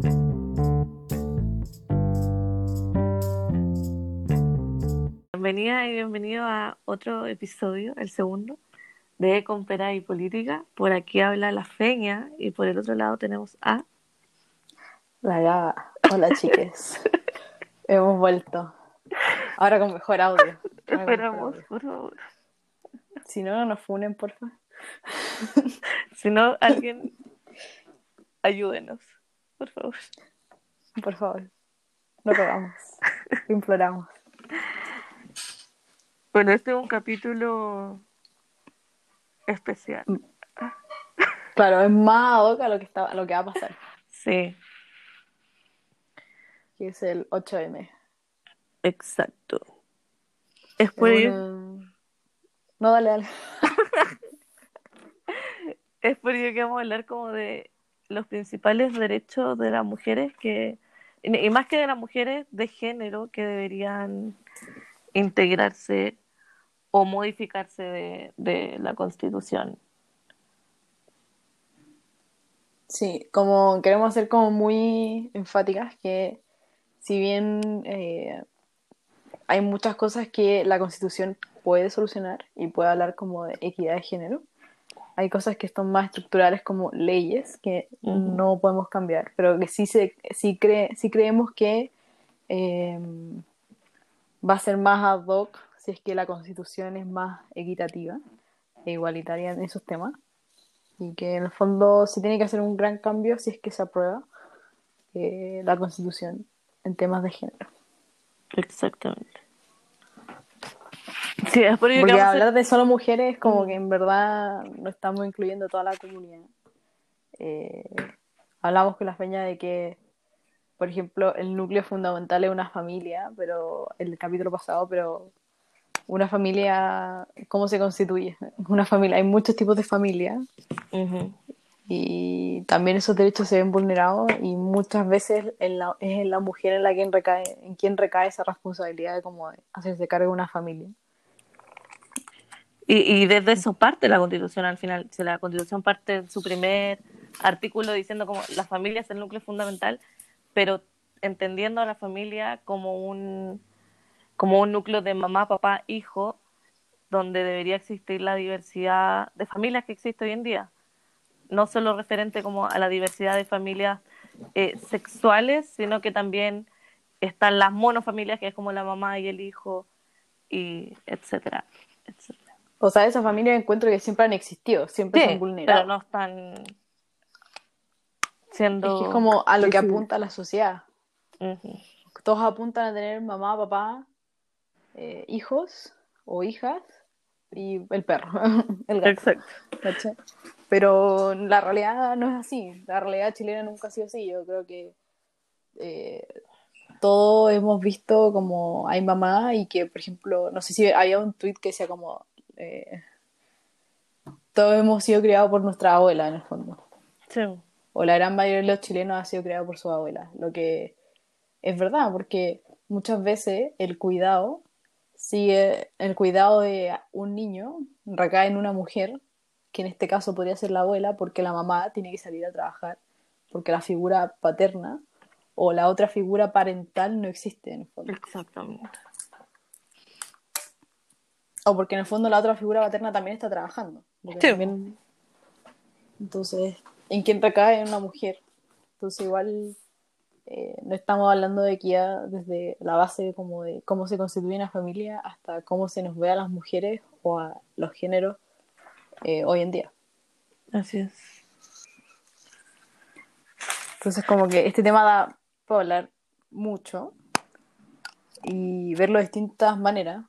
Bienvenida y bienvenido a otro episodio, el segundo, de Compera y Política. Por aquí habla la Feña y por el otro lado tenemos a... La Gaga. Hola, chiques. Hemos vuelto. Ahora con mejor audio. Esperamos, por favor. Si no, no nos funen, porfa. Si no, alguien ayúdenos, por favor. Por favor. No rogamos. Lo imploramos. Bueno, este es un capítulo especial. Claro, es más ad hoc a lo que va a pasar. Sí, Que es el 8M. exacto. Es Es por ello, una... No, dale. es por ello que vamos a hablar como de los principales derechos de las mujeres y más que de las mujeres de género que deberían integrarse o modificarse de la Constitución. Sí, como queremos ser como muy enfáticas que si bien hay muchas cosas que la Constitución puede solucionar y puede hablar como de equidad de género, hay cosas que son más estructurales como leyes que Uh-huh. no podemos cambiar, pero que sí creemos que eh, va a ser más ad hoc si es que la Constitución es más equitativa e igualitaria en esos temas, y que en el fondo se tiene que hacer un gran cambio si es que se aprueba la Constitución en temas de género. Exactamente. Sí, es por ello que Porque vamos a hacer... hablar de solo mujeres como que Uh-huh. en verdad no estamos incluyendo toda la comunidad. Eh, Hablamos con la feña de que, por ejemplo, el núcleo fundamental es una familia, pero el capítulo pasado, pero una familia, ¿cómo se constituye? Una familia, hay muchos tipos de familia Uh-huh. y también esos derechos se ven vulnerados y muchas veces es en la mujer en quien recae esa responsabilidad de como de hacerse cargo de una familia. Y desde eso parte la Constitución al final. Si la Constitución parte en su primer artículo diciendo como la familia es el núcleo fundamental, pero entendiendo a la familia como un núcleo de mamá, papá, hijo, donde debería existir la diversidad de familias que existe hoy en día. No solo referente como a la diversidad de familias sexuales, sino que también están las monofamilias, que es como la mamá y el hijo, y etcétera, etcétera. O sea, esas familias encuentro que siempre han existido, siempre se han Sí, pero vulnerado. no están Es que es siendo como a lo que visibles. apunta la sociedad. Uh-huh. Todos apuntan a tener mamá, papá, hijos o hijas y el perro, el gato. Exacto. ¿Cachai? Pero la realidad no es así. La realidad chilena nunca ha sido así. Yo creo que eh, todos hemos visto como hay mamá y que, por ejemplo, no sé si había un tweet que decía como todos hemos sido criados por nuestra abuela en el fondo. Sí. O la gran mayoría de los chilenos ha sido criado por su abuela. Lo que es verdad, porque muchas veces el cuidado de un niño recae en una mujer, que en este caso podría ser la abuela, porque la mamá tiene que salir a trabajar, porque la figura paterna o la otra figura parental no existe en el fondo. Exactamente. O porque en el fondo la otra figura paterna también está trabajando, porque Sí. también, entonces, ¿en quién recae? En una mujer. Entonces igual no estamos hablando de equidad desde la base como de cómo se constituye una familia hasta cómo se nos ve a las mujeres o a los géneros hoy en día. Así es. Entonces como que este tema da para hablar mucho y verlo de distintas maneras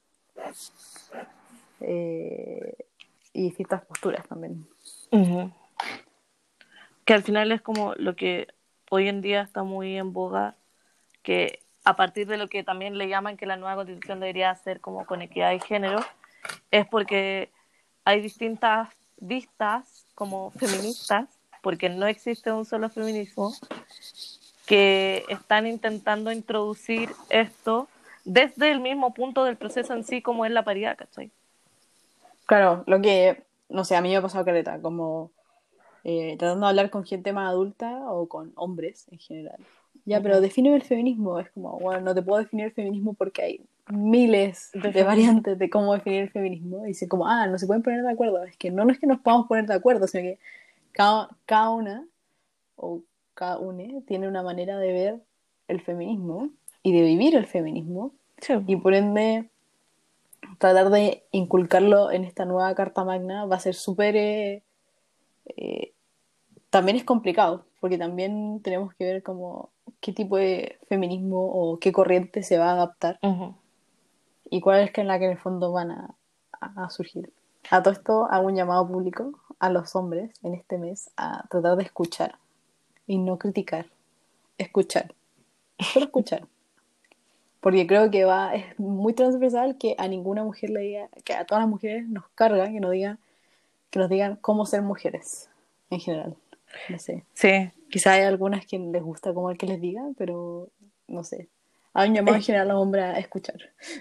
eh, y distintas posturas también. Uh-huh. Que al final es como lo que hoy en día está muy en boga, que a partir de lo que también le llaman que la nueva constitución debería ser como con equidad de género, es porque hay distintas vistas como feministas, porque no existe un solo feminismo, que están intentando introducir esto desde el mismo punto del proceso en sí, como es la paridad, ¿cachai? Claro, lo que, no sé, a mí me ha pasado caleta, como tratando de hablar con gente más adulta o con hombres en general. Ya, pero Ujú. define el feminismo. Es como, bueno, no te puedo definir el feminismo porque hay miles De de feminismo. variantes de cómo definir el feminismo. Y dicen como, no se pueden poner de acuerdo. No es que nos podamos poner de acuerdo, sino que cada una o cada une tiene una manera de ver el feminismo y de vivir el feminismo. Sí. Y por ende, tratar de inculcarlo en esta nueva Carta Magna va a ser súper... también es complicado, porque también tenemos que ver como qué tipo de feminismo o qué corriente se va a adaptar Ujú. y cuál es que en la que en el fondo van a surgir. A todo esto hago un llamado público a los hombres en este mes a tratar de escuchar y no criticar, escuchar, solo escuchar. Porque creo que es muy transversal que a ninguna mujer le diga, que a todas las mujeres nos carga que nos digan cómo ser mujeres en general. No sé. Sí. Quizá hay algunas que les gusta como el que les diga, pero no sé. Hay un llamado en Es- general a los hombres a escuchar.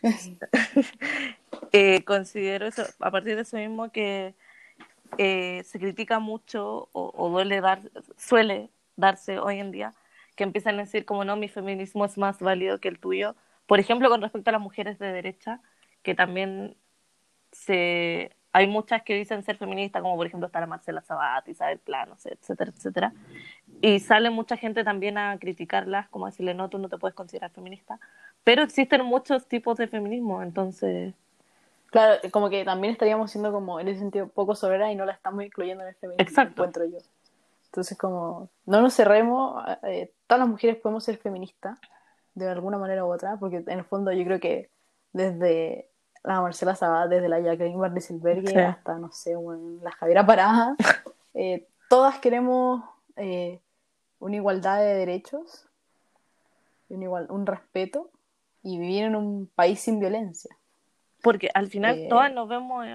considero eso, a partir de eso mismo, que se critica mucho o suele darse hoy en día, que empiezan a decir como no, mi feminismo es más válido que el tuyo. Por ejemplo, con respecto a las mujeres de derecha, que también hay muchas que dicen ser feministas, como por ejemplo está la Marcela Sabat, Isabel Planos, etcétera, etcétera. Y sale mucha gente también a criticarlas, como a decirle, no, tú no te puedes considerar feminista. Pero existen muchos tipos de feminismo, entonces... Claro, como que también estaríamos siendo como en ese sentido poco soberas y no la estamos incluyendo en el feminismo, Exacto. encuentro yo. Entonces como no nos cerremos, todas las mujeres podemos ser feministas de alguna manera u otra, porque en el fondo yo creo que desde la Marcela Sabat, desde la Jacqueline Van Sí. Rieselberghe hasta, no sé, bueno, la Javiera Paraja, todas queremos una igualdad de derechos, un respeto y vivir en un país sin violencia. Porque al final todas Eh, nos vemos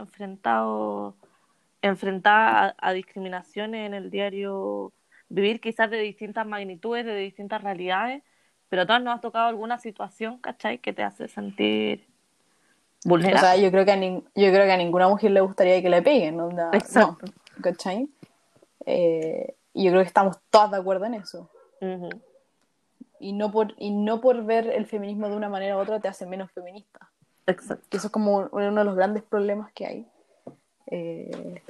enfrentadas a discriminaciones en el diario vivir, quizás de distintas magnitudes, de distintas realidades, pero a todas nos ha tocado alguna situación, ¿cachai? Que te hace sentir o sea, vulnerable. yo creo que a ninguna mujer le gustaría que le peguen, ¿no? No, Exacto. ¿cachai? Y yo creo que estamos todas de acuerdo en eso. Ujú. Y no por ver el feminismo de una manera u otra te hace menos feminista. Que Exacto. eso es como uno de los grandes problemas que hay. Eh,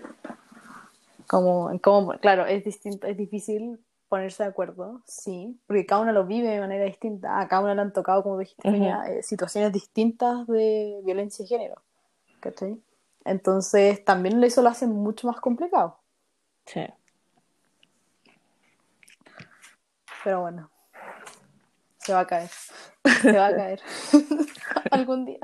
claro, es distinto, es difícil ponerse de acuerdo, sí, porque cada uno lo vive de manera distinta. A cada uno le han tocado, como dijiste, Ujú. Feña, situaciones distintas de violencia de género, ¿cachai? Entonces, también eso lo hace mucho más complicado. Sí. Pero bueno, se va a caer. Se va a caer. Algún día.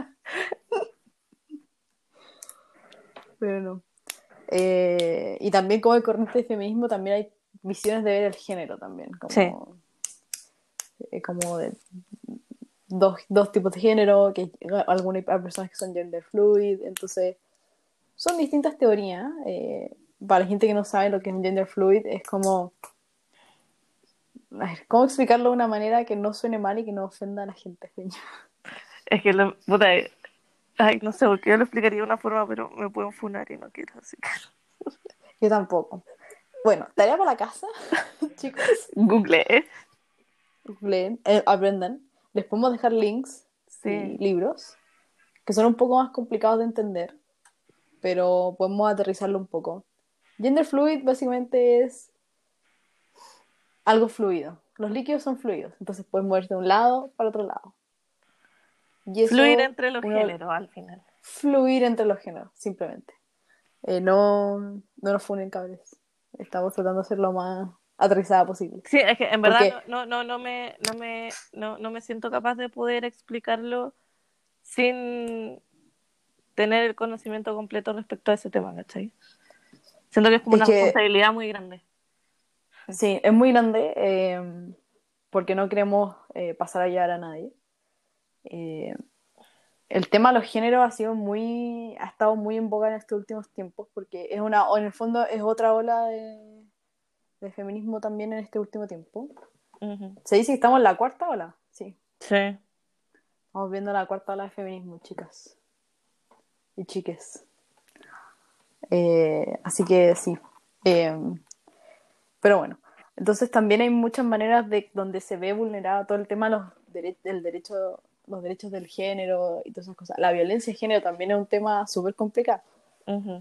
Pero no. Y también como el corriente de feminismo, también hay visiones de ver el género también, Sí. como de dos tipos de género, que hay personas que son gender fluid, entonces son distintas teorías. Para la gente que no sabe lo que es un gender fluid, es como, a ver, ¿cómo explicarlo de una manera que no suene mal y que no ofenda a la gente? Es que puta, ay, no sé, porque yo lo explicaría de una forma, pero me pueden funar y no quiero, así que Yo tampoco. Bueno, tarea para la casa, chicos. Google, ¿eh? Leen, aprendan. Les podemos dejar links y Sí. libros que son un poco más complicados de entender, pero podemos aterrizarlo un poco. Gender fluid básicamente es algo fluido. Los líquidos son fluidos, entonces puedes moverte de un lado para otro lado. Y Fluir eso, entre los uno, géneros al final. fluir entre los géneros, simplemente. No, no nos funen cables. Estamos tratando de ser lo más aterrizada posible. Sí, es que en verdad Porque no me siento capaz de poder explicarlo sin tener el conocimiento completo respecto a ese tema, ¿cachai? Siento que es como es una que responsabilidad muy grande. sí, es muy grande porque no queremos pasar a llevar a nadie. Eh, el tema de los géneros ha estado muy en boga en estos últimos tiempos porque o en el fondo es otra ola de feminismo también en este último tiempo. Ujú. Se dice que estamos en la cuarta ola, sí. Sí. Estamos viendo la cuarta ola de feminismo, chicas y chiques. Así que sí. Eh, Pero bueno, entonces también hay muchas maneras de donde se ve vulnerado todo el tema de del derecho, los derechos del género y todas esas cosas. La violencia de género también es un tema súper complicado. Ujú.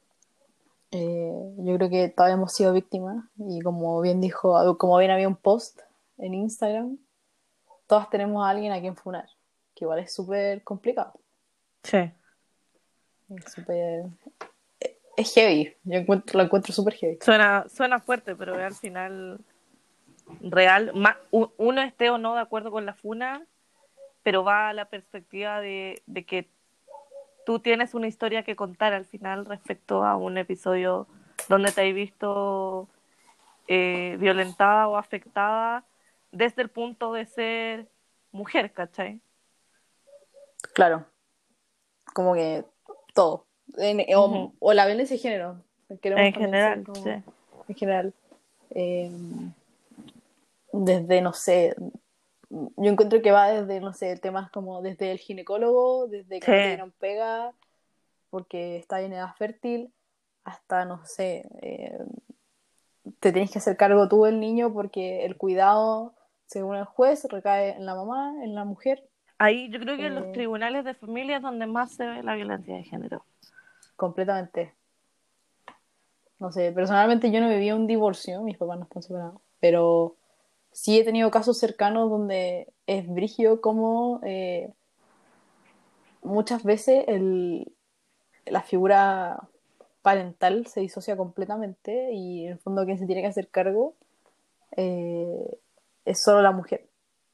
Yo creo que todos hemos sido víctimas y como bien dijo, como bien había un post en Instagram, todas tenemos a alguien a quien funar, que igual es súper complicado. Sí. Es súper... Es heavy, lo encuentro súper heavy. Suena fuerte, pero al final real, uno esté o no de acuerdo con la funa, pero va a la perspectiva de que tú tienes una historia que contar al final respecto a un episodio donde te has visto violentada o afectada desde el punto de ser mujer, ¿cachai? Claro, como que todo. Ujú. O la violencia de género, queremos En también ser general, como sí. en general. Eh, Desde, no sé, yo encuentro que va desde, no sé, temas como desde el ginecólogo, desde que Sí. no te dieron pega porque estás en edad fértil, hasta, no sé, te tienes que hacer cargo tú del niño porque el cuidado, según el juez, recae en la mamá, en la mujer, Ahí yo creo que en los eh, tribunales de familia es donde más se ve la violencia de género. completamente. No sé, personalmente yo no viví un divorcio, mis papás no están separados, pero sí he tenido casos cercanos donde es brígido como muchas veces la figura parental se disocia completamente y en el fondo quien se tiene que hacer cargo eh, es solo la mujer.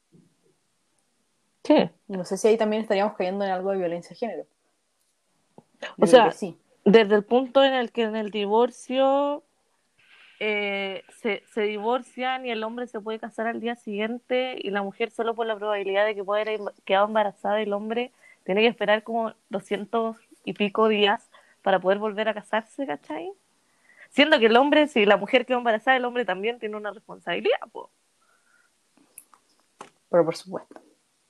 Sí. No sé si ahí también estaríamos cayendo en algo de violencia de género. O Yo creo que sea, sí. desde el punto en el que en el divorcio se divorcian y el hombre se puede casar al día siguiente y la mujer solo por la probabilidad de que pueda haber quedado embarazada el hombre tiene que esperar como 200 y pico días para poder volver a casarse, ¿cachai? Siendo que el hombre, si la mujer quedó embarazada, el hombre también tiene una responsabilidad, po. Pero por supuesto.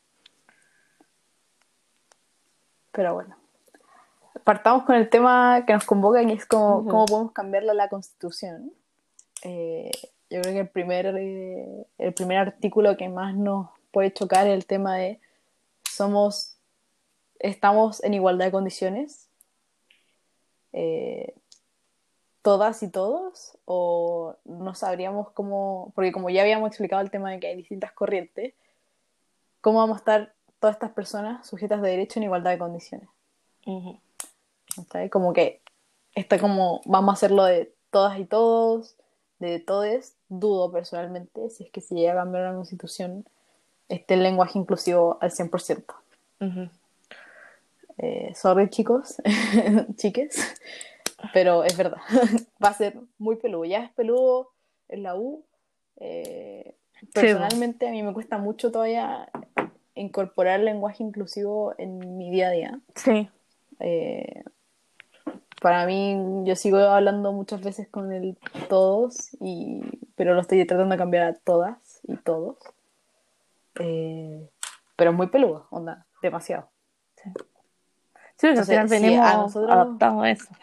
Pero bueno. Partamos con el tema que nos convoca, que es cómo Ujú. podemos cambiarla la Constitución. Eh, yo creo que el primer artículo que más nos puede chocar es el tema de somos, estamos en igualdad de condiciones, eh, todas y todos, o no sabríamos cómo, porque como ya habíamos explicado el tema de que hay distintas corrientes, ¿cómo vamos a estar todas estas personas sujetas de derecho en igualdad de condiciones? Ujú. ¿Está? Como que está como, vamos a hacerlo de todas y todos, de todes, dudo personalmente si es que se llega a cambiar la constitución esté el lenguaje inclusivo al 100%. Ujú. Sorry chicos, chiques, pero es verdad, va a ser muy peludo, ya es peludo en la U. Eh, Sí, po. Personalmente a mí me cuesta mucho todavía incorporar lenguaje inclusivo en mi día a día. Sí. Eh, para mí, yo sigo hablando muchas veces con el todos, pero lo estoy tratando de cambiar a todas y todos. Eh, pero es muy peludo, onda, demasiado. Sí. Sí, porque al final Entonces, si a venimos nosotros adaptados a eso.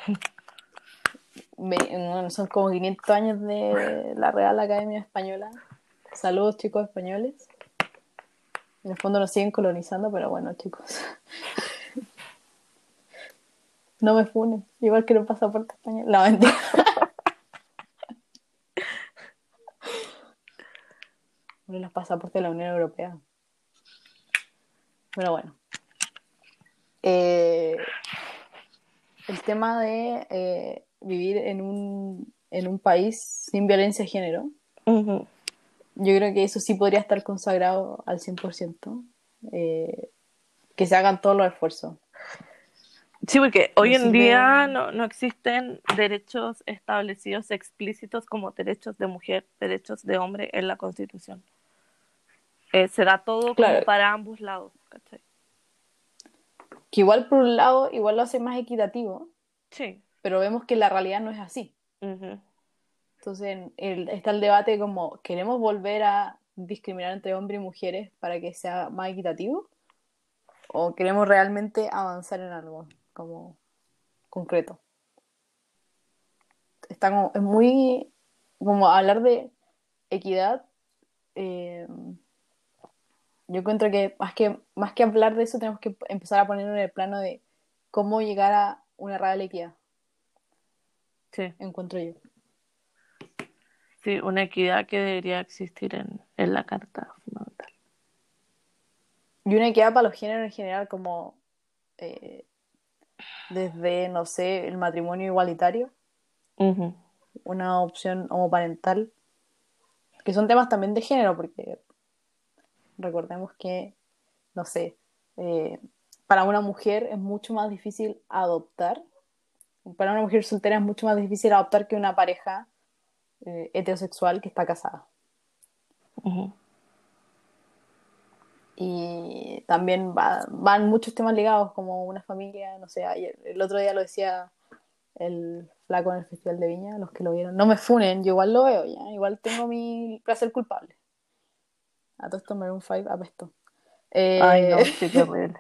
son como 500 años de la Real Academia Española, saludos chicos españoles, en el fondo nos siguen colonizando, pero bueno chicos, no me funen, igual quiero un pasaporte español. No, mentira. Bueno, los pasaportes de la Unión Europea. Pero bueno. Eh, el tema de vivir en un país sin violencia de género, Ujú. yo creo que eso sí podría estar consagrado al 100%. eh, que se hagan todos los esfuerzos. Sí, porque No hoy en sirve, día no existen derechos establecidos explícitos como derechos de mujer, derechos de hombre en la Constitución. Se da todo como claro, para ambos lados, ¿cachai? que igual por un lado, igual lo hace más equitativo, Sí. pero vemos que la realidad no es así. Ujú. Entonces está el debate como, ¿queremos volver a discriminar entre hombres y mujeres para que sea más equitativo? ¿O queremos realmente avanzar en algo como concreto? Está como, es muy como hablar de equidad, eh, yo encuentro que más que hablar de eso tenemos que empezar a ponerlo en el plano de cómo llegar a una real equidad, Sí, encuentro yo. sí, una equidad que debería existir en la Carta Fundamental. Y una equidad para los géneros en general, como eh, desde, no sé, el matrimonio igualitario, Ujú, una opción homoparental, que son temas también de género, porque recordemos que, no sé, eh, para una mujer es mucho más difícil adoptar, para una mujer soltera es mucho más difícil adoptar que una pareja heterosexual que está casada. ujú. Y también van muchos temas ligados, como una familia, no sé, ayer, el otro día lo decía el flaco en el Festival de Viña, los que lo vieron, no me funen, yo igual lo veo ya, igual tengo mi placer culpable. A todo esto Maroon 5 apesto. Ay, Eh, no, sí, qué horrible.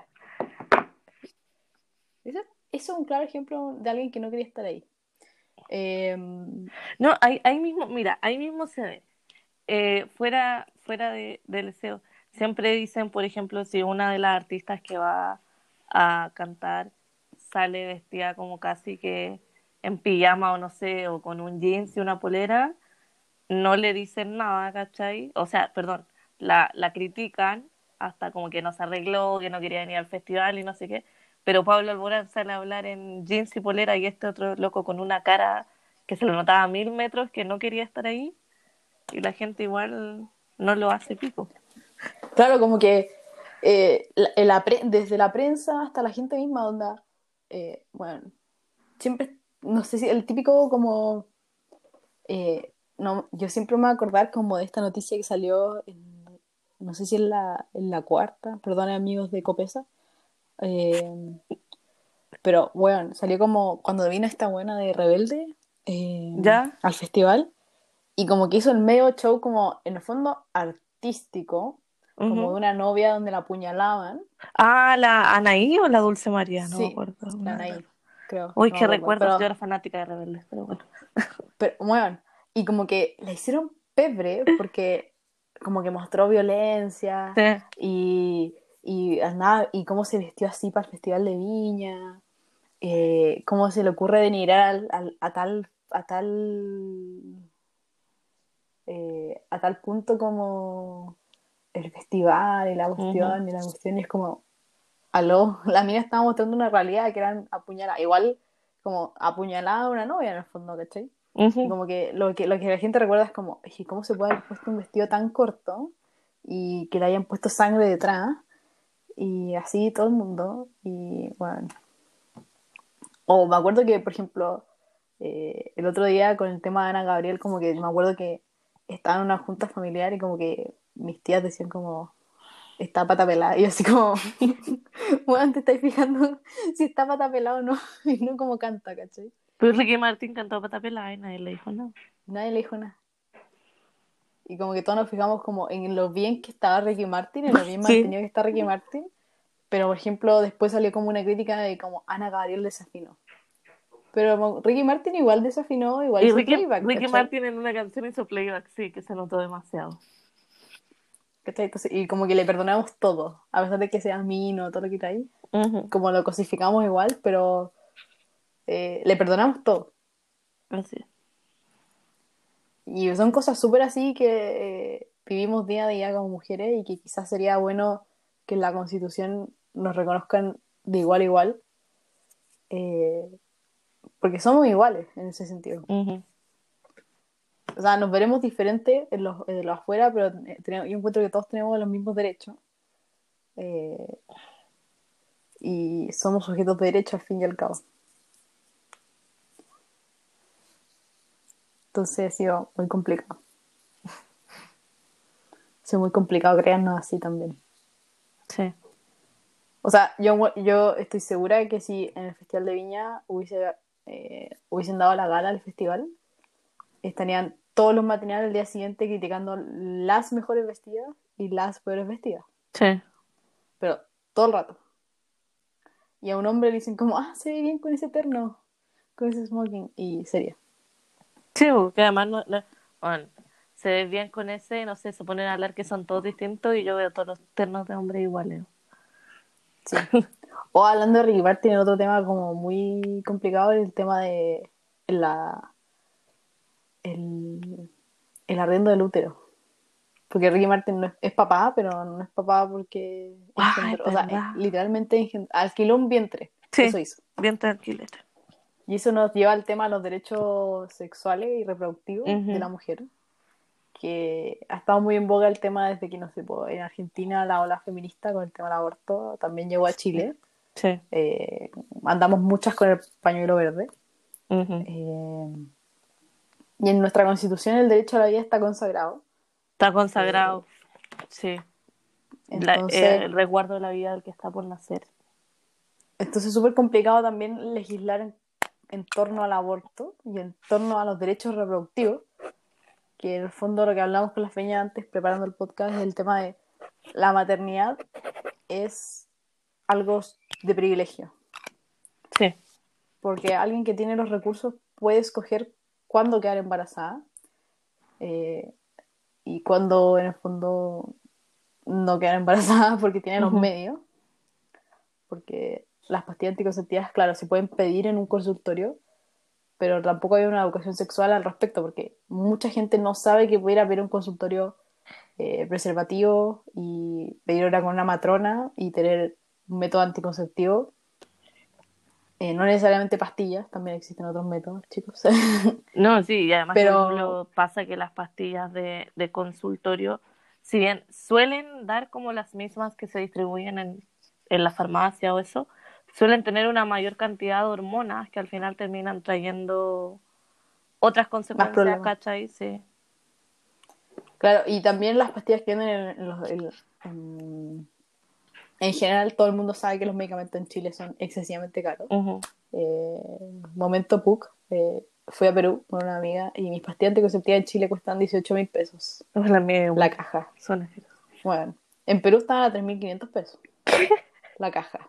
eso es un claro ejemplo de alguien que no quería estar ahí. Eh, No, ahí mismo, mira, ahí mismo se ve. Fuera del SEO, siempre dicen, por ejemplo, si una de las artistas que va a cantar sale vestida como casi que en pijama o no sé, o con un jeans y una polera, no le dicen nada, ¿cachai? O sea, perdón, la critican hasta como que no se arregló, que no quería venir al festival y no sé qué, pero Pablo Alborán sale a hablar en jeans y polera y este otro loco con una cara que se lo notaba a 1000 metros que no quería estar ahí y la gente igual no lo hace pico. claro, como que desde la prensa hasta la gente misma, onda, bueno, siempre, no sé si el típico como, no, yo siempre me voy a acordar como de esta noticia que salió, no sé si en la cuarta, perdón amigos de Copesa, eh, pero bueno, salió como cuando vino esta buena de Rebelde ¿Ya? al festival y como que hizo el medio show como en el fondo artístico, como de Ujú. una novia donde la apuñalaban. Ah, ¿la Anaí o la Dulce María? No me Sí, acuerdo. la Una de las Anaí, dos. creo, Uy, no me qué acuerdo, recuerdos. Yo era fanática de Rebeldes, pero bueno. pero bueno, y como que la hicieron pebre porque como que mostró violencia Sí. y andaba, y cómo se vistió así para el Festival de Viña, cómo se le ocurre denigrar a tal punto como el festival Ujú. y la cuestión, y es como, aló, la mina estaba mostrando una realidad que eran apuñaladas, igual como apuñalada a una novia en el fondo, ¿cachai? Y Ujú. como que lo que la gente recuerda es como, "Eje, ¿cómo se puede haber puesto un vestido tan corto y que le hayan puesto sangre detrás? Y así todo el mundo, y bueno, o me acuerdo que, por ejemplo, el otro día con el tema de Ana Gabriel, como que me acuerdo que estaba en una junta familiar y como que mis tías decían como, está pata pelada. Y yo así como, bueno, te estáis fijando si está pata pelada o no, y no como canta, ¿cachai? Pero Ricky Martin cantó Pata Pelada y nadie le dijo nada. Nadie le dijo nada. Y como que todos nos fijamos como en lo bien que estaba Ricky Martin, en lo bien Sí. mantenido que está Ricky Martin, pero por ejemplo después salió como una crítica de como Ana Gabriel desafinó. Pero como Ricky Martin igual desafinó, igual Y hizo Ricky, playback, Ricky ¿cachai? Martin en una canción hizo playback, sí, que se notó demasiado. ¿Cachai? Entonces, y como que le perdonamos todo, a pesar de que sea mino, todo lo que está ahí, Ujú. como lo cosificamos igual, pero le perdonamos todo. Así es. Y son cosas súper así que vivimos día a día como mujeres y que quizás sería bueno que en la Constitución nos reconozcan de igual a igual, eh, porque somos iguales en ese sentido. Ujú. O sea, nos veremos diferentes en lo afuera, pero yo encuentro que todos tenemos los mismos derechos eh, y somos sujetos de derecho al fin y al cabo. Entonces ha sido muy complicado. Ha sido muy complicado crearnos así también. Sí. O sea, yo estoy segura de que si en el Festival de Viña hubiesen dado la gala al festival, estarían todos los matinales el día siguiente criticando las mejores vestidas y las peores vestidas. Sí. Pero todo el rato. Y a un hombre le dicen como, se ve bien con ese terno, con ese smoking. Y sería. Sí, porque además no, bueno, se ve bien con ese, no sé, se ponen a hablar que son todos distintos y yo veo todos los ternos de hombres iguales. Sí. O hablando de Ricky Martin, otro tema como muy complicado es el tema de la, el, el arriendo del útero. Porque Ricky Martin no es papá, pero no es papá porque Ah, es engendró, o sea, verdad. literalmente alquiló un vientre. Sí, Eso hizo. bien tranquilo. Y eso nos lleva al tema de los derechos sexuales y reproductivos de Ujú. la mujer, que ha estado muy en boga el tema desde que, no sé, po, en Argentina la ola feminista con el tema del aborto también llegó a Chile. Sí. Eh, Andamos muchas con el pañuelo verde. Ujú. Eh, y en nuestra constitución el derecho a la vida está consagrado. Está Eh, consagrado, sí. entonces, El resguardo de la vida del que está por nacer. entonces es súper complicado también legislar en torno al aborto y en torno a los derechos reproductivos, que en el fondo lo que hablamos con la Feña antes preparando el podcast es el tema de la maternidad es algo de privilegio, Sí. porque alguien que tiene los recursos puede escoger cuándo quedar embarazada eh, y cuándo en el fondo no quedar embarazada porque tiene los Ujú. medios, porque las pastillas anticonceptivas, claro, se pueden pedir en un consultorio, pero tampoco hay una educación sexual al respecto, porque mucha gente no sabe que pudiera haber un consultorio preservativo y pedir hora con una matrona y tener un método anticonceptivo. No necesariamente pastillas, también existen otros métodos, chicos. No, sí, y además que, por Pero ejemplo, pasa que las pastillas de consultorio, si bien suelen dar como las mismas que se distribuyen en la farmacia o eso, suelen tener una mayor cantidad de hormonas que al final terminan trayendo otras más consecuencias, problemas. ¿cachai? Sí. Claro, y también las pastillas que venden en, en general, todo el mundo sabe que los medicamentos en Chile son excesivamente caros. Ujú. Momento PUC, fui a Perú con una amiga y mis pastillas anticonceptivas en Chile cuestan 18.000 pesos Las mías la igual, caja. son asquerosas. Bueno, en Perú estaban a 3.500 pesos la caja.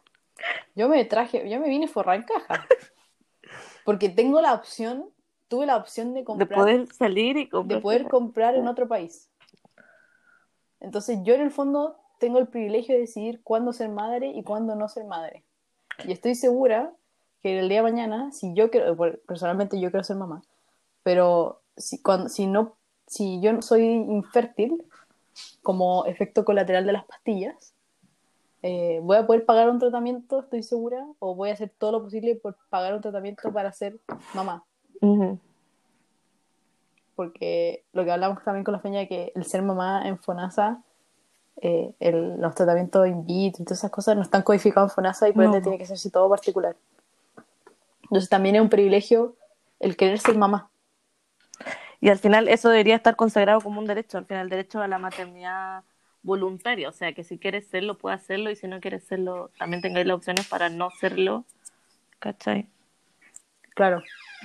Yo me vine forrada en caja, porque tengo la opción, tuve la opción De poder salir y de comprarte. poder comprar en otro país. Entonces yo en el fondo tengo el privilegio de decidir cuándo ser madre y cuándo no ser madre. Y estoy segura que el día de mañana, si yo quiero, personalmente yo quiero ser mamá, pero si no, si yo soy infértil como efecto colateral de las pastillas, voy a poder pagar un tratamiento, estoy segura, o voy a hacer todo lo posible por pagar un tratamiento para ser mamá. Ujú. Porque lo que hablamos también con la Feña, que el ser mamá en FONASA, los tratamientos in vitro y todas esas cosas no están codificados en FONASA y por ende No. tiene que ser todo particular. Entonces también es un privilegio el querer ser mamá. Y al final eso debería estar consagrado como un derecho, al final el derecho a la maternidad voluntaria, o sea, que si quieres serlo, puedes hacerlo, y si no quieres serlo, también tengáis las opciones para no serlo, ¿cachai? Claro.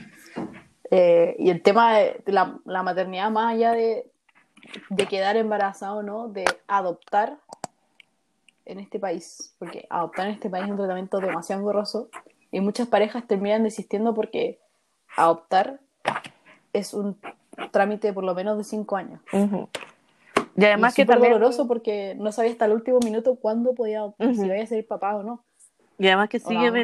Y el tema de la maternidad, más allá de quedar embarazada o no, de adoptar en este país, porque adoptar en este país es un tratamiento demasiado engorroso y muchas parejas terminan desistiendo porque adoptar es un trámite por lo menos de 5 años. Ujú. Y Y además es que súper doloroso también, porque no sabía hasta el último minuto cuándo podía adoptar, si ujú. vaya a ser papá o no, Y además que o la sigue mamá.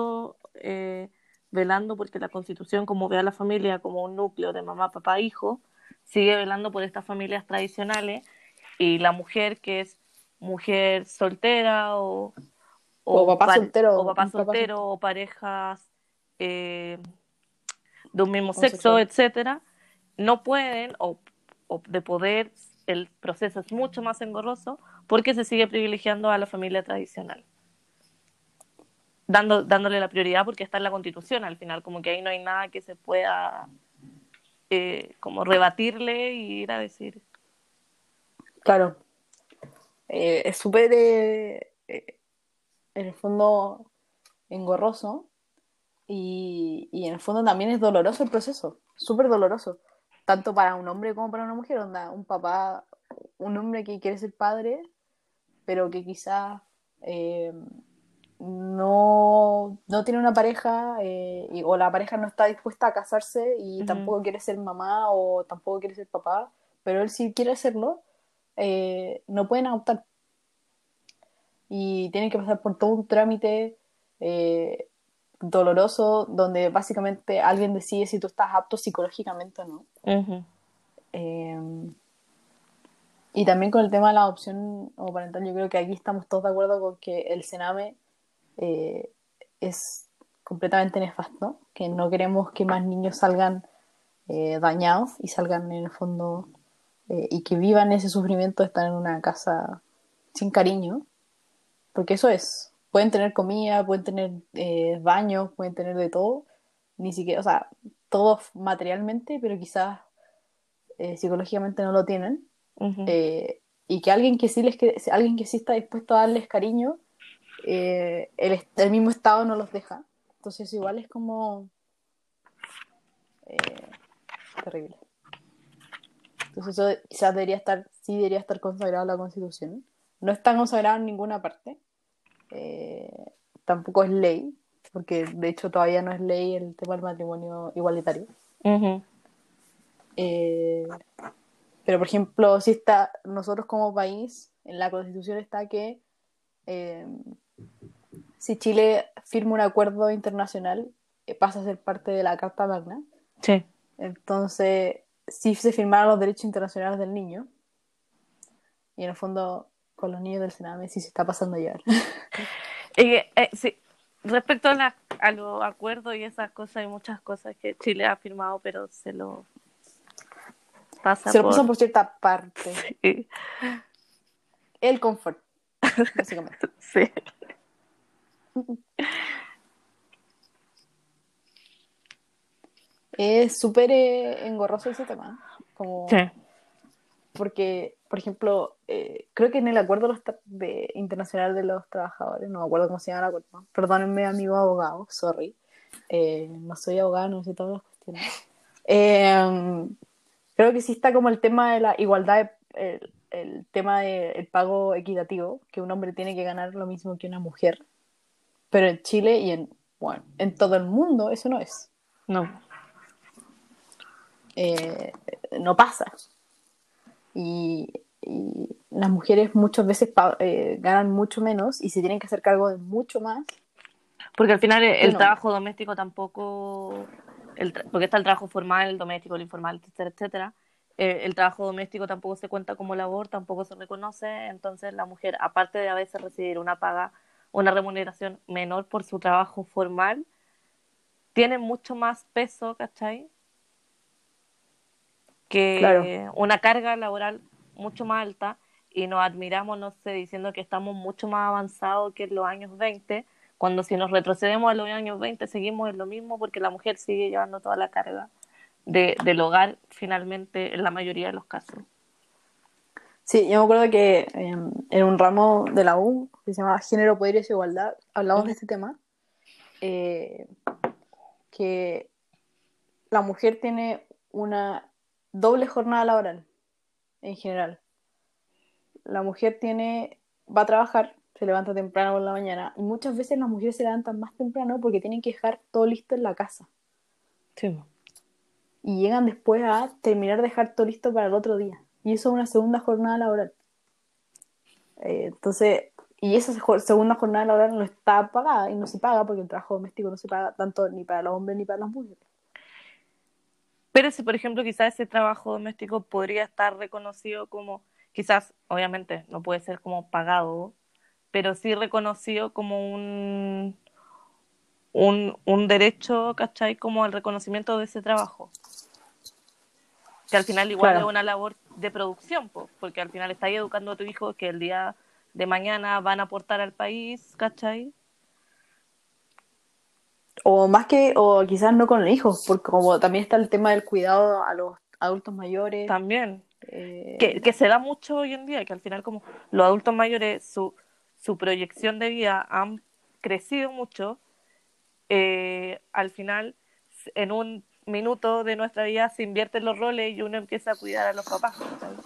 velando porque la Constitución, como ve a la familia como un núcleo de mamá, papá, hijo, sigue velando por estas familias tradicionales, y la mujer que es mujer soltera O papá o soltero, papá un papá soltero soltero, o parejas eh, de un mismo sexo, homosexual. etcétera, no pueden, o de poder, el proceso es mucho más engorroso porque se sigue privilegiando a la familia tradicional, dándole la prioridad porque está en la Constitución al final, como que ahí no hay nada que se pueda como rebatirle y ir a decir. Claro, es súper, en el fondo, engorroso y en el fondo también es doloroso el proceso, súper doloroso, tanto para un hombre como para una mujer, onda, un papá, un hombre que quiere ser padre, pero que quizás no tiene una pareja o la pareja no está dispuesta a casarse y Ujú, tampoco quiere ser mamá o tampoco quiere ser papá, pero él sí quiere hacerlo, no pueden adoptar y tienen que pasar por todo un trámite eh, doloroso donde básicamente alguien decide si tú estás apto psicológicamente o no. ujú, Eh, y también con el tema de la adopción homoparental, yo creo que aquí estamos todos de acuerdo con que el Sename eh, es completamente nefasto, que no queremos que más niños salgan dañados y salgan en el fondo y que vivan ese sufrimiento de estar en una casa sin cariño, porque eso es. Pueden tener comida, pueden tener baños, pueden tener de todo, ni siquiera, o sea, todo materialmente, pero quizás psicológicamente no lo tienen. ujú. Y que alguien que sí alguien que sí está dispuesto a darles cariño, el mismo Estado no los deja. Entonces igual es como eh, terrible. Entonces eso quizás sí debería estar consagrado en la Constitución. No está consagrado en ninguna parte. Eh, Tampoco es ley, porque de hecho todavía no es ley el tema del matrimonio igualitario. Ujú. Eh, pero por ejemplo, si está, nosotros como país, en la Constitución está que eh, si Chile firma un acuerdo internacional, pasa a ser parte de la Carta Magna. Sí. Entonces, si se firmaron los derechos internacionales del niño, y en el fondo con los niños del Sename sí se está pasando a llevar. Sí, respecto a los acuerdos y esas cosas, hay muchas cosas que Chile ha firmado, pero se lo pasa Se lo pasan por... por cierta parte. Sí, El confort, básicamente. sí, Es súper engorroso ese tema, sí. como porque, por ejemplo, creo que en el acuerdo internacional de los trabajadores, no me acuerdo cómo se llama el acuerdo, perdónenme, amigo abogado, sorry, no soy abogado, no sé todas las cuestiones. Eh, Creo que sí está como el tema de la igualdad, el tema del pago equitativo, que un hombre tiene que ganar lo mismo que una mujer, pero en Chile y bueno, en todo el mundo eso no es. No. Eh, no pasa. Y las mujeres muchas veces ganan mucho menos y se tienen que hacer cargo de mucho más Porque al final que el un hombre. trabajo doméstico tampoco, porque está el trabajo formal, el doméstico, el informal, etcétera, etcétera. El trabajo doméstico tampoco se cuenta como labor, tampoco se reconoce, entonces la mujer, aparte de a veces recibir una paga, una remuneración menor por su trabajo formal, tiene mucho más peso, ¿cachai? Claro. Que una carga laboral mucho más alta y nos admiramos, no sé, diciendo que estamos mucho más avanzados que en los años 20 cuando si nos retrocedemos a los años 20 seguimos en lo mismo porque la mujer sigue llevando toda la carga del hogar finalmente en la mayoría de los casos. Sí, yo me acuerdo que en un ramo de la U que se llama Género, Poder y Desigualdad, hablamos de Ujú. este tema, eh, que la mujer tiene una doble jornada laboral en general. La mujer va a trabajar, se levanta temprano por la mañana, y muchas veces las mujeres se levantan más temprano porque tienen que dejar todo listo en la casa. Sí. Y llegan después a terminar de dejar todo listo para el otro día. Y eso es una segunda jornada laboral. Entonces, y esa segunda jornada laboral no está pagada y no se paga porque el trabajo doméstico no se paga tanto ni para los hombres ni para las mujeres. Pero si, por ejemplo, quizás ese trabajo doméstico podría estar reconocido como, quizás, obviamente, no puede ser como pagado, pero sí reconocido como un derecho, ¿cachai? Como al reconocimiento de ese trabajo, que al final igual es Claro. una labor de producción, po, porque al final estáis educando a tu hijo que el día de mañana van a aportar al país, ¿cachai? O más que, o quizás no con el hijo, porque como también está el tema del cuidado a los adultos mayores. También, eh, que se da mucho hoy en día, que al final como los adultos mayores, su proyección de vida han crecido mucho, al final en un minuto de nuestra vida se invierten los roles y uno empieza a cuidar a los papás, ¿cachai?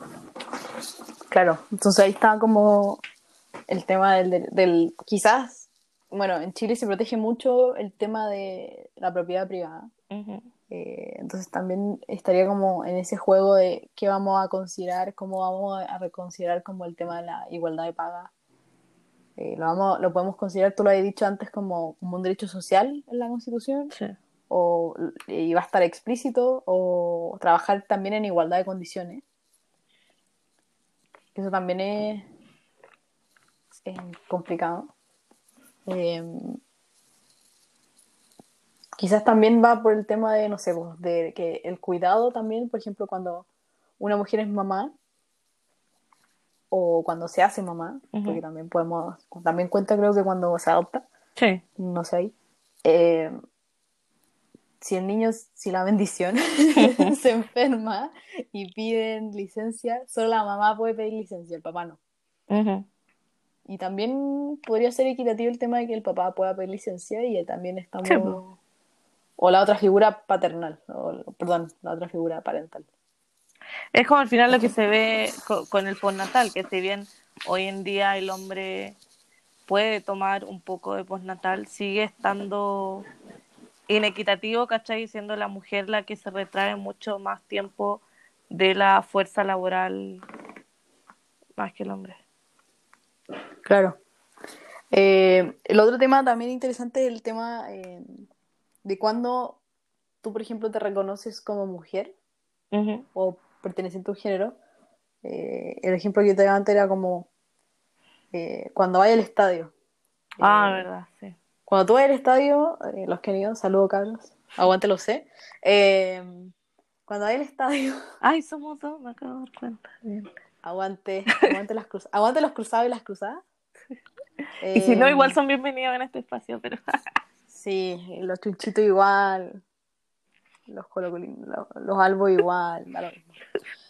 claro, entonces ahí está como el tema quizás bueno, en Chile se protege mucho el tema de la propiedad privada. Ujú. Entonces también estaría como en ese juego de qué vamos a considerar, cómo vamos a reconsiderar como el tema de la igualdad de paga. Lo podemos considerar, tú lo habías dicho antes, como un derecho social en la Constitución, Sí. o y va a estar explícito, o trabajar también en igualdad de condiciones. Eso también es complicado. Eh, Quizás también va por el tema de, no sé, pues, de que el cuidado también, por ejemplo, cuando una mujer es mamá o cuando se hace mamá, porque Ujú. también cuenta creo que cuando se adopta, Sí. no sé ahí, eh, si el niño, si la bendición se enferma y piden licencia, solo la mamá puede pedir licencia, el papá no. Ujú. Y también podría ser equitativo el tema de que el papá pueda pedir licencia y también Sí, po. estamos, o la otra figura paternal, perdón, la otra figura parental. Es como al final lo que se ve con el postnatal, que si bien hoy en día el hombre puede tomar un poco de postnatal, sigue estando inequitativo, ¿cachai? Siendo la mujer la que se retrae mucho más tiempo de la fuerza laboral más que el hombre. Claro. El otro tema también interesante es el tema de cuando tú, por ejemplo, te reconoces como mujer Ujú. o perteneciente a un género. El ejemplo que yo te daba antes era como cuando vaya al estadio. Ah, Eh, verdad, sí. Cuando tú vayas al estadio, los queridos, saludo Carlos, aguante lo sé. Eh, Cuando vayas al estadio, Ay, somos dos, me acabo de dar cuenta. Bien. aguante los cruzados y las cruzadas. Y si no, Eh, igual son bienvenidos en este espacio, pero sí, los chunchitos igual, los albos igual, da lo mismo.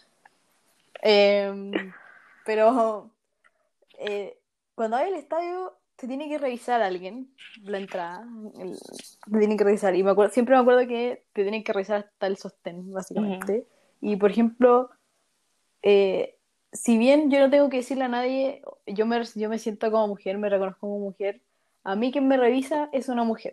Eh, pero eh, cuando hay el estadio, te tiene que revisar alguien la entrada. Te tiene que revisar. Y siempre me acuerdo que te tienen que revisar hasta el sostén, ujú. básicamente. Y por ejemplo, eh, si bien yo no tengo que decirle a nadie, yo me siento como mujer, me reconozco como mujer, a mí quien me revisa es una mujer.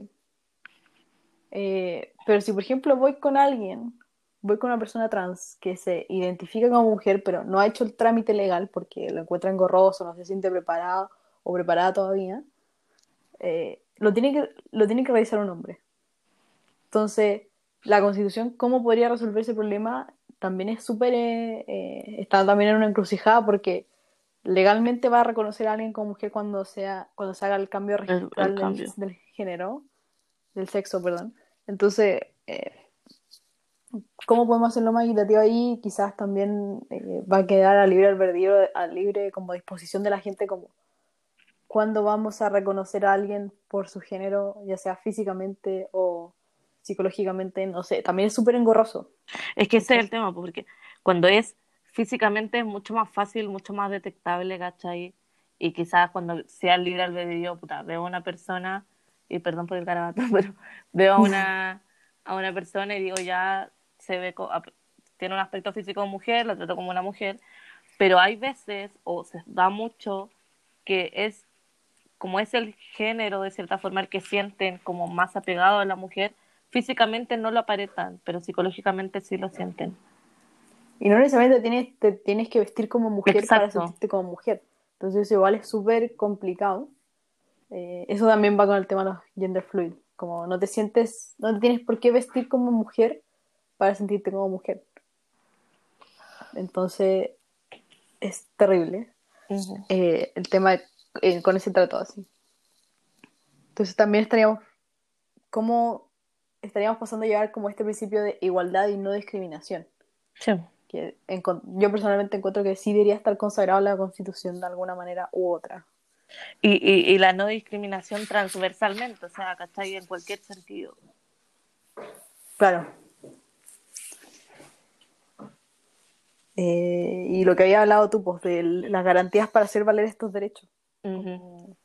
Pero si por ejemplo voy con una persona trans que se identifica como mujer, pero no ha hecho el trámite legal porque lo encuentra engorroso, no se siente preparado o preparada todavía, lo tiene que revisar un hombre. Entonces, la Constitución, ¿cómo podría resolver ese problema? También es súper, está también en una encrucijada porque legalmente va a reconocer a alguien como mujer cuando se haga el cambio El registral del, cambio. del género, del sexo, perdón. Entonces, ¿cómo podemos hacerlo más equitativo ahí? Quizás también va a quedar a libre albedrío, a libre como disposición de la gente, como cuándo vamos a reconocer a alguien por su género, ya sea físicamente o psicológicamente, no sé, también es súper engorroso. Es que ese es ¿Cachai? el tema, porque cuando es físicamente es mucho más fácil, mucho más detectable, ¿cachai? Y quizás cuando sea libre albedrío, puta, veo a una persona, y perdón por el garabato, pero veo a una persona y digo, ya se ve, tiene un aspecto físico de mujer, la trato como una mujer, pero hay veces, o se da mucho, que es como es el género de cierta forma el que sienten como más apegado a la mujer, físicamente no lo aparentan, pero psicológicamente sí lo sienten. Y no necesariamente te tienes que vestir como mujer para Exacto. sentirte como mujer. Entonces igual es súper complicado. Eso también va con el tema de los gender fluid. Como no te tienes por qué vestir como mujer para sentirte como mujer. Entonces es terrible Ujú. el tema con ese tratado así. Entonces también cómo estaríamos pasando a llevar como este principio de igualdad y no discriminación. Sí. Yo personalmente encuentro que sí debería estar consagrado en la Constitución de alguna manera u otra. Y la no discriminación transversalmente, o sea, ¿cachai? En cualquier sentido. Claro. Y lo que había hablado tú, pues, de las garantías para hacer valer estos derechos. Ujú. Como,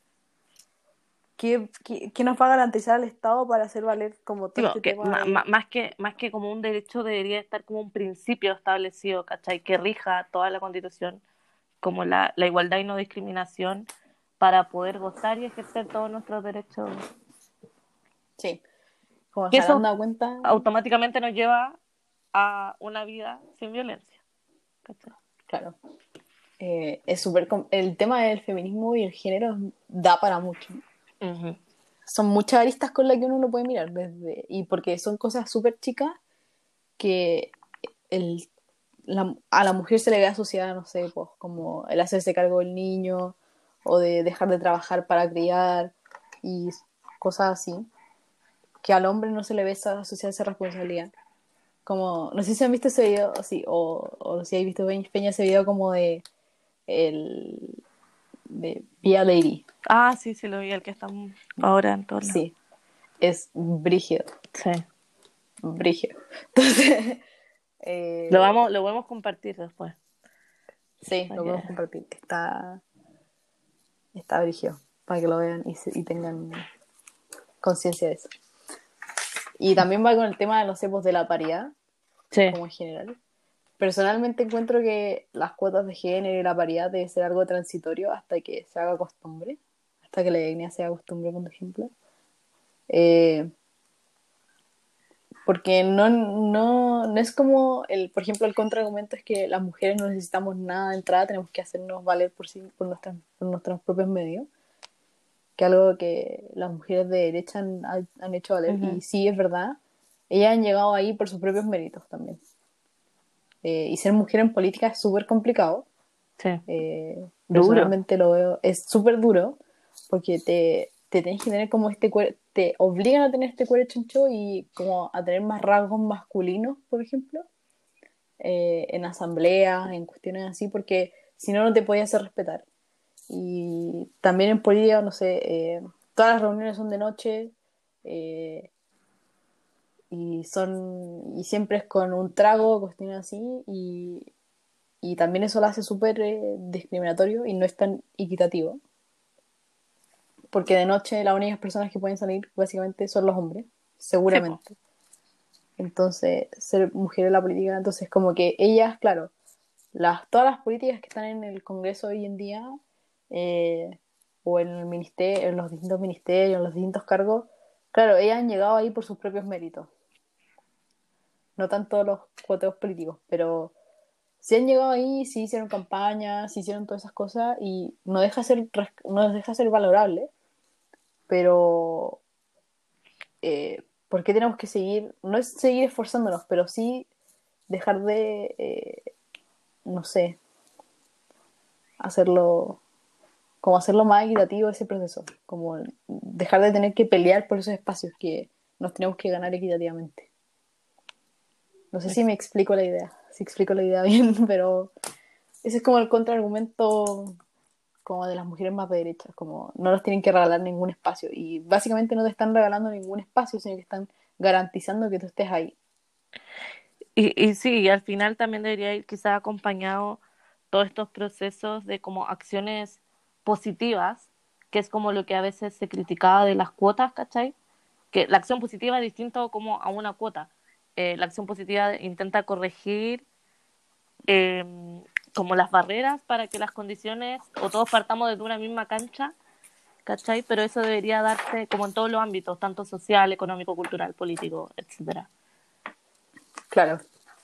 ¿qué nos va a garantizar el Estado para hacer valer como todo Digo, este que tema de... más que como un derecho debería estar como un principio establecido, ¿cachai? Que rija toda la Constitución, como la igualdad y no discriminación, para poder gozar y ejercer todos nuestros derechos. Sí, como Que se habrán eso dado cuenta, automáticamente nos lleva a una vida sin violencia. ¿Cachai? claro, es súper... El tema del feminismo y el género da para mucho. Ujú. Son muchas aristas con las que uno lo puede mirar, y porque son cosas súper chicas que el, a la mujer se le ve asociada, no sé, pues como el hacerse cargo del niño o de dejar de trabajar para criar y cosas así, que al hombre no se le ve asociada esa responsabilidad. Como, no sé si han visto ese video, sí, o si habéis visto Peña ese video como el, de Pia Lady. Ah, sí, sí, lo vi, el que está ahora en todos lados. Sí, es brígido, Sí. brígido. Entonces, Lo podemos compartir después. sí, Para lo podemos que... compartir. Está brígido, para que lo vean y tengan conciencia de eso. Y también va con el tema de los cepos de la paridad, Sí. como en general. Personalmente encuentro que las cuotas de género y la paridad debe ser algo transitorio hasta que se haga costumbre, hasta que la dignidad sea costumbre, por ejemplo. Eh, Porque no es como, por ejemplo, el contraargumento es que las mujeres no necesitamos nada de entrada, tenemos que hacernos valer por nuestros propios medios, que es algo que las mujeres de derecha han hecho valer, y Ujú. sí es verdad, ellas han llegado ahí por sus propios méritos también. Y ser mujer en política es súper complicado. Sí. Duro. Personalmente lo veo, es súper duro, porque te tienes que tener como te obligan a tener este cuero choncho y como a tener más rasgos masculinos, por ejemplo, en asambleas, en cuestiones así, porque si no, no te podías hacer respetar. Y también en política, no sé, todas las reuniones son de noche, eh, y siempre es con un trago, cuestiones así, y también eso lo hace súper discriminatorio y no es tan equitativo, porque de noche las únicas personas que pueden salir básicamente son los hombres, Sí, po. seguramente. Entonces, ser mujer en la política, entonces como que ellas, claro, todas las políticas que están en el Congreso hoy en día, eh, o en el ministerio, en los distintos ministerios, en los distintos cargos, claro, ellas han llegado ahí por sus propios méritos, no tanto los cuoteos políticos, pero sí han llegado ahí, sí hicieron campañas, sí hicieron todas esas cosas y no deja ser valorable, pero ¿por qué tenemos que seguir? No es seguir esforzándonos, pero sí dejar de, no sé, hacerlo, como hacerlo más equitativo ese proceso, como dejar de tener que pelear por esos espacios que nos tenemos que ganar equitativamente. No sé si me explico la idea, si explico la idea bien, pero ese es como el contraargumento como de las mujeres más de derechas, como no nos tienen que regalar ningún espacio y básicamente no te están regalando ningún espacio, sino que están garantizando que tú estés ahí. Y sí, y al final también debería ir quizás acompañado todos estos procesos de como acciones positivas, que es como lo que a veces se criticaba de las cuotas, ¿cachai? Que la acción positiva es distinto como a una cuota. La acción positiva intenta corregir eh, como las barreras para que las condiciones o todos partamos desde una misma cancha, ¿cachai? Pero eso debería darse como en todos los ámbitos, tanto social, económico, cultural, político, etcétera. Claro.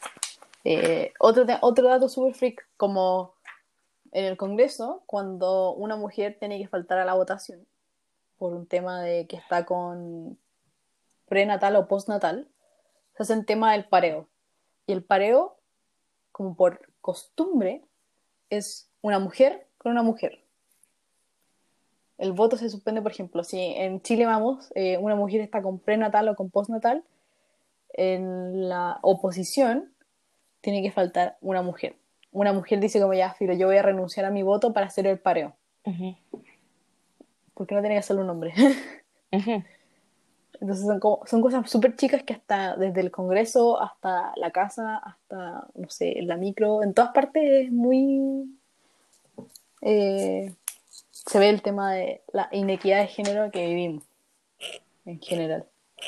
Otro dato super freak, como en el Congreso, cuando una mujer tiene que faltar a la votación por un tema de que está con prenatal o postnatal, se hace el tema del pareo. Y el pareo, como por costumbre, es una mujer con una mujer. El voto se suspende, por ejemplo, si en Chile vamos, una mujer está con prenatal o con postnatal, en la oposición tiene que faltar una mujer. Una mujer dice como ya, filo, yo voy a renunciar a mi voto para hacer el pareo. Uh-huh. Porque no tiene que ser un hombre. Uh-huh. Entonces son cosas súper chicas que hasta desde el Congreso hasta la casa, hasta, no sé, en la micro, en todas partes es muy... se ve el tema de la inequidad de género que vivimos en general.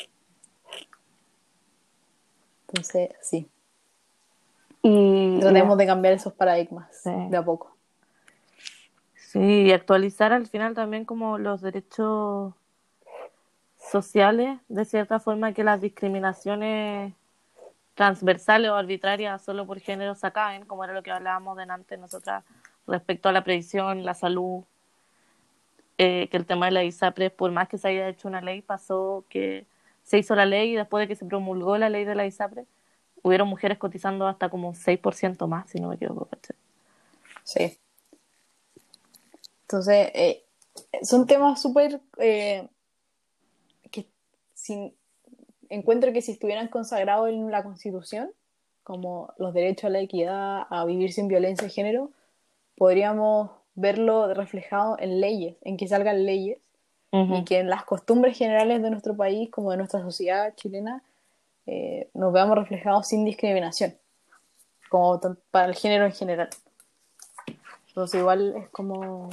Entonces, sí, Y tratemos de cambiar esos paradigmas sí. de a poco. Sí, y actualizar al final también como los derechos sociales, de cierta forma que las discriminaciones transversales o arbitrarias solo por género se acaben, como era lo que hablábamos delante nosotras respecto a la previsión, la salud, que el tema de la ISAPRES, por más que se haya hecho una ley, pasó que se hizo la ley y después de que se promulgó la ley de la ISAPRES, hubieron mujeres cotizando hasta como un 6% más, si no me equivoco. ¿Cachai? Sí. Entonces, son temas súper que sin, encuentro que si estuvieran consagrados en la Constitución, como los derechos a la equidad, a vivir sin violencia de género, podríamos verlo reflejado en leyes, en que salgan leyes y Ujú. que en las costumbres generales de nuestro país, como de nuestra sociedad chilena, nos veamos reflejados sin discriminación, como para el género en general. Entonces igual es como...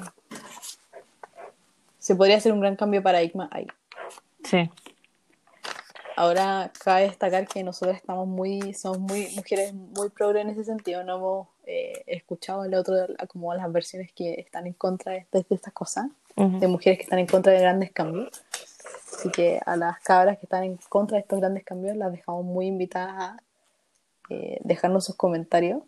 Se podría hacer un gran cambio de paradigma ahí. Sí. Ahora cabe destacar que nosotros somos muy mujeres muy progres en ese sentido. No hemos escuchado el otro, como las versiones que están en contra de estas cosas, Ujú. de mujeres que están en contra de grandes cambios. Así que a las cabras que están en contra de estos grandes cambios las dejamos muy invitadas a dejarnos sus comentarios.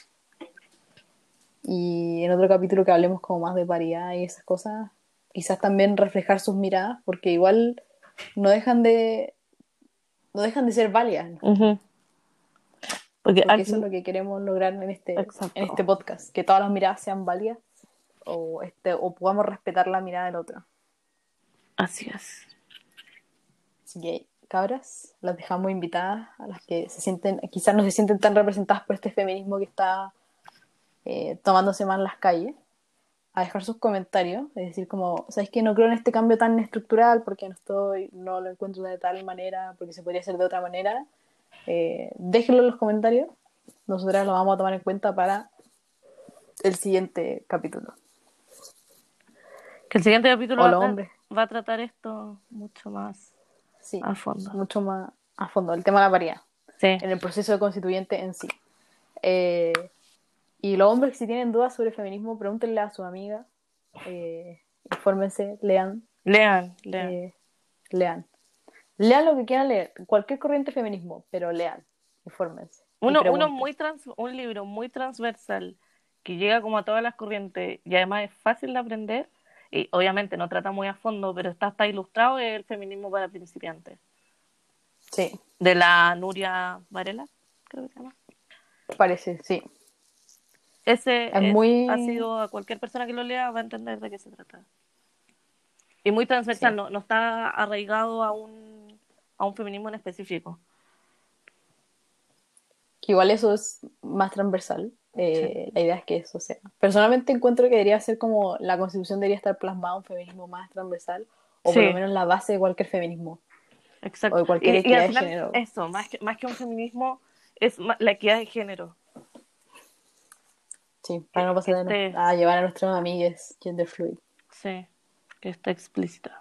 Y en otro capítulo que hablemos como más de paridad y esas cosas, quizás también reflejar sus miradas, porque igual no dejan de, no dejan de ser válidas, ¿no? Ujú. Porque Porque eso es aquí, lo que queremos lograr en exacto, este podcast, que todas las miradas sean válidas o podamos respetar la mirada del otro. así es. Así que, cabras, las dejamos invitadas a las que quizás no se sienten tan representadas por este feminismo que está tomándose más en las calles, a dejar sus comentarios, es decir, como, ¿sabes qué? No creo en este cambio tan estructural porque no lo encuentro de tal manera, porque se podría hacer de otra manera. Déjenlo en los comentarios, nosotras lo vamos a tomar en cuenta para el siguiente capítulo. Que el siguiente capítulo O los hombres, va a tratar esto mucho más sí, a fondo. mucho más a fondo, el tema de la paridad, Sí, en el proceso de constituyente en sí. Eh, y los hombres, si tienen dudas sobre feminismo, pregúntenle a sus amigas, infórmense, lean, lean, lean. eh, lean. Lean lo que quieran leer, cualquier corriente de feminismo, pero lean, infórmense y Uno pregunten. un libro muy transversal que llega como a todas las corrientes y además es fácil de aprender y obviamente no trata muy a fondo, pero está hasta ilustrado, es el feminismo para principiantes Sí, de la Nuria Varela, creo que se llama. parece, sí. Es Ese ha muy, sido a cualquier persona que lo lea va a entender de qué se trata. Y muy transversal, sí. no está arraigado a un feminismo en específico. Que igual eso es más transversal. Sí. La idea es que eso sea. Personalmente encuentro que debería ser como la constitución debería estar plasmada un feminismo más transversal, o por lo Sí, menos la base de cualquier feminismo, o exacto. de cualquier Y al equidad de final género. eso, más que un feminismo, es la equidad de género. Sí, para no Que pasar esté, a llevar a nuestros amigues gender fluid. sí, que esté explícita.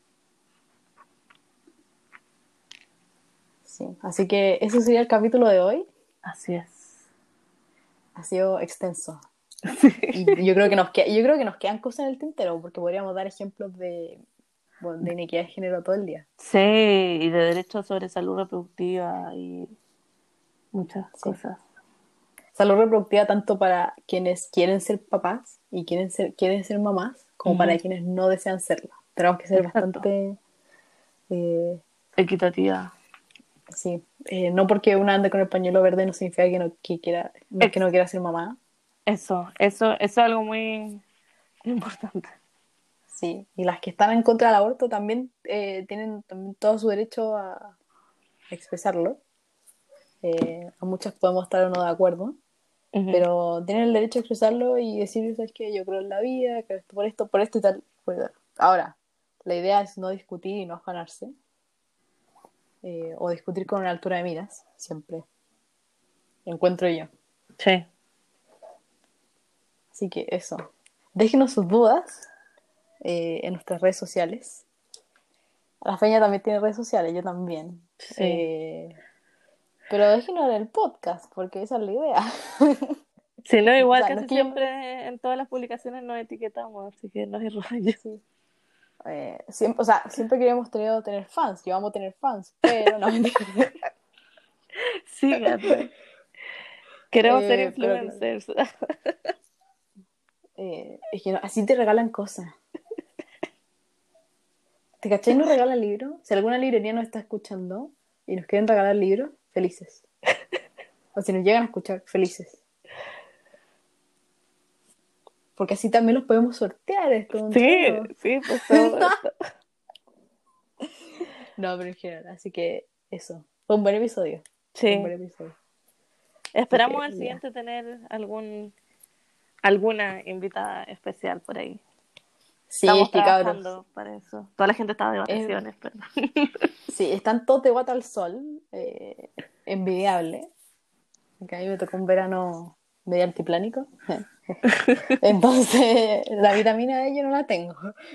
Sí. Así que eso sería el capítulo de hoy. Así es. Ha sido extenso. Y yo creo que nos quedan cosas en el tintero, porque podríamos dar ejemplos bueno, de inequidad de género todo el día. Sí, y de derechos sobre salud reproductiva y muchas Sí. cosas. Salud reproductiva tanto para quienes quieren ser papás y quieren ser mamás, como para Ujú. quienes no desean serlo. Tenemos que ser Exacto. bastante, Equitativa. sí, no porque una ande con el pañuelo verde no significa que no Ex- quiera ser mamá, eso es algo muy importante. sí. Y las que están en contra del aborto también tienen también todo su derecho a expresarlo. A muchas podemos estar o no de acuerdo, Ujú. pero tienen el derecho a expresarlo y decir, ¿sabes qué? Yo creo en la vida, creo por esto y tal. Ahora, la idea es no discutir y no afanarse, o discutir con una altura de miras, siempre, encuentro yo. Sí. Así que eso. Déjenos sus dudas en nuestras redes sociales. La Feña también tiene redes sociales, yo también. Sí. Pero déjenos en el podcast, porque esa es la idea. Si no, O igual sea, no casi es que yo... siempre en todas las publicaciones nos etiquetamos, así que no hay rollo. Sí. Siempre, o sea, siempre queremos tener fans, yo amo tener fans, pero no, mentira. Síganme. Queremos ser Pero claro, influencers. es que así te regalan cosas. ¿Te cachai? ¿Nos regalan libros? Si alguna librería nos está escuchando y nos quieren regalar libros, felices. O si nos llegan a escuchar, felices. Porque así también los podemos sortear, esto es un Sí, treno. sí, pues todo esto. No, pero en general, así que eso. Fue un buen episodio. Fue un Sí. buen episodio. Así Esperamos que al ya. siguiente tener alguna invitada especial por ahí. Sí, Estamos es que cabros. trabajando para eso. Toda la gente estaba de Es, vacaciones, pero sí, están todos de guata al sol. Envidiable. Que a mí me tocó un verano medio altiplánico. Entonces, la vitamina D yo no la tengo.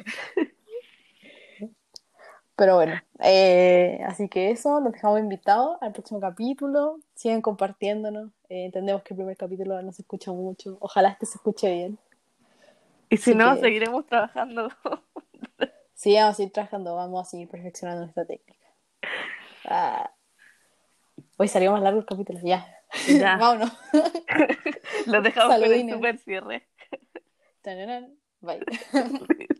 Pero bueno, así que eso, nos dejamos invitados al próximo capítulo. Sigan compartiéndonos. Entendemos que el primer capítulo no se escucha mucho. Ojalá este se escuche bien. y si Así no, que seguiremos trabajando. sí, vamos a ir trabajando, vamos a ir perfeccionando nuestra técnica. Ah, hoy salió más largo el capítulo, ya. Ya, Vámonos. los dejamos con el Saludines. super cierre. Tananán. Bye.